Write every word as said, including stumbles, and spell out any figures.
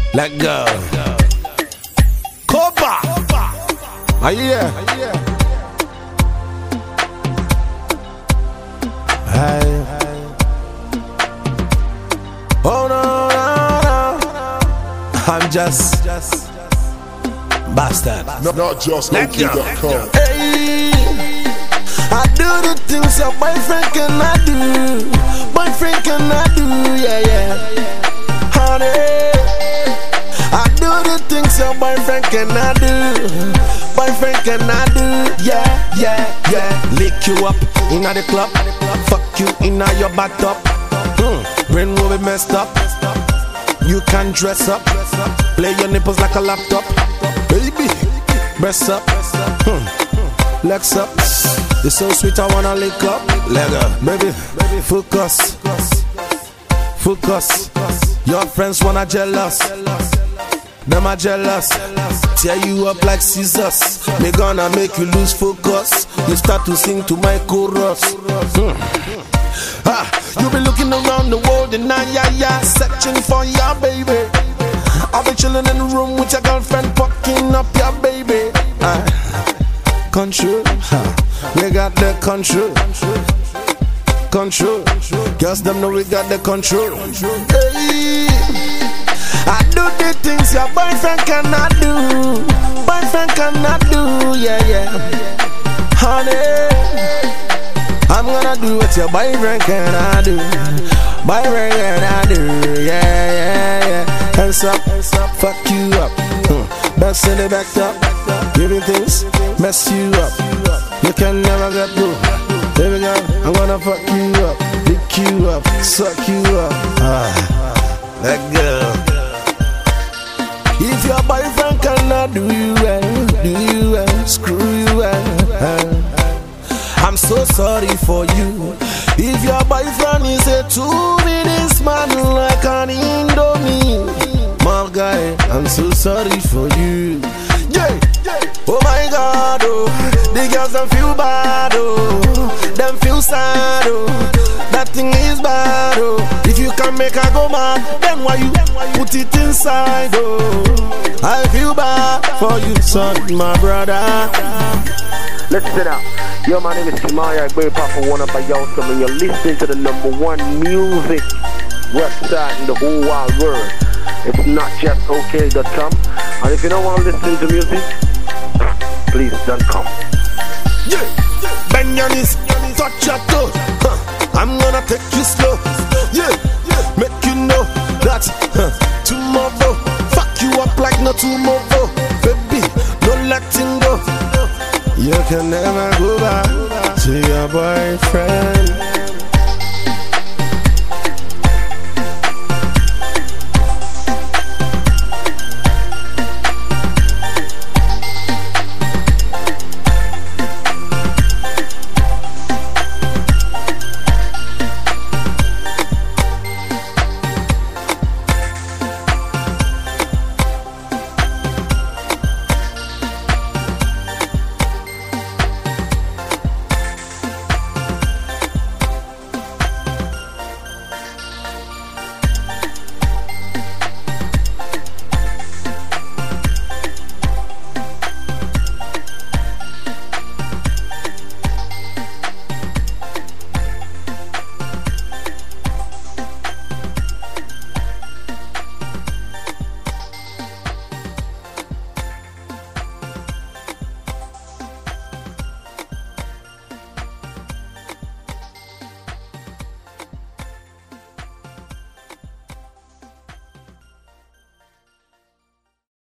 Let go. Copa. Are you here? Hey. Oh no, no, no. I'm just, just bastard. Not, not just Let O K dot com. Hey, I do the things your boyfriend cannot do. Boyfriend cannot do, yeah, yeah. Honey, I do the things your boyfriend cannot do. Boyfriend cannot do, yeah, yeah, yeah. Lick you up in the club, fuck you in your bathtub. Mm, brain will be messed up. You can dress up, play your nipples like a laptop. Baby, breast up, hmm. Legs up. You're so sweet, I wanna lick up. Leg up, baby, focus, focus. Your friends wanna jealous, them are jealous. Tear you up like scissors. They gonna make you lose focus. You start to sing to my chorus. Hmm. Ah, you be looking around the world and now, yeah, yeah, searching for your baby. I'll be chilling in the room with your girlfriend, fucking up your baby. Ah, control, huh. We got the control, control. Girls them know we got the control. Hey, I do the things your boyfriend cannot do. Boyfriend cannot do, yeah, yeah. Honey, I'm gonna do what your boyfriend cannot do. Boyfriend cannot do, yeah, yeah, yeah. Hands up, fuck you up. Hmm. Best in the back up. Giving things, mess you up. You can never get through. Baby girl, I'm gonna fuck you up, lick you up, suck you up. Ah, let go. If your boyfriend cannot do you well, do you well, screw you well. I'm so sorry for you. If your boyfriend is a two minutes man like an Indomie, my guy, I'm so sorry for you. Yeah, yeah. Oh my God, oh, the girls don't feel bad, oh, them feel sad, oh, that thing is bad, oh. If you can make her go mad, then why you put it inside, oh? I feel bad for you, son, my brother. Listen up. Yo, my name is Timaya. I bring Papa one up by y'all. And you're listening to the number one music website in the whole wide world. It's not just O K dot com. And if you don't want to listen to music, please don't come. Yeah, bend your knees, touch your toe. Huh. I'm gonna take you slow. Yeah, make you know that huh. Tomorrow, fuck you up like no tomorrow. Baby, no letting go. You can never go back to your boyfriend.